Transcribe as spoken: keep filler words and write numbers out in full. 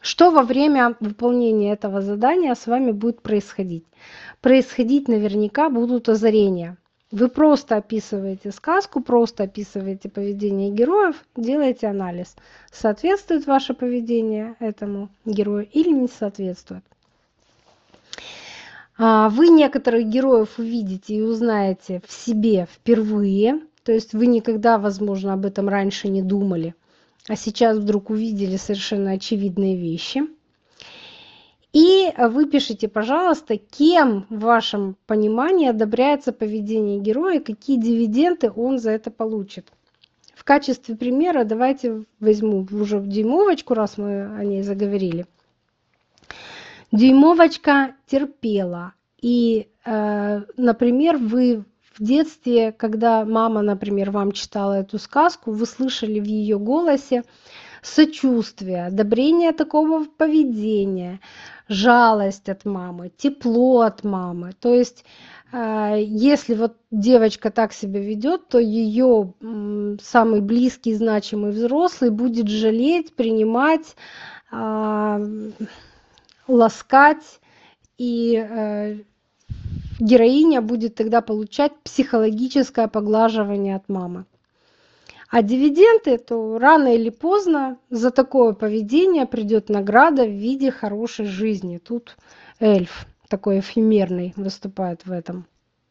Что во время выполнения этого задания с вами будет происходить? Происходить наверняка будут озарения. Вы просто описываете сказку, просто описываете поведение героев, делаете анализ. Соответствует ваше поведение этому герою или не соответствует. Вы некоторых героев увидите и узнаете в себе впервые. То есть вы никогда, возможно, об этом раньше не думали, а сейчас вдруг увидели совершенно очевидные вещи. И вы пишите, пожалуйста, кем в вашем понимании одобряется поведение героя, какие дивиденды он за это получит. В качестве примера давайте возьму уже в дюймовочку, раз мы о ней заговорили. Дюймовочка терпела. И, э, например, вы в детстве, когда мама, например, вам читала эту сказку, вы слышали в ее голосе сочувствие, одобрение такого поведения, жалость от мамы, тепло от мамы. То есть, если вот девочка так себя ведет, то ее самый близкий, значимый взрослый будет жалеть, принимать, ласкать, и героиня будет тогда получать психологическое поглаживание от мамы. А дивиденды, то рано или поздно за такое поведение придет награда в виде хорошей жизни. Тут эльф такой эфемерный выступает в этом.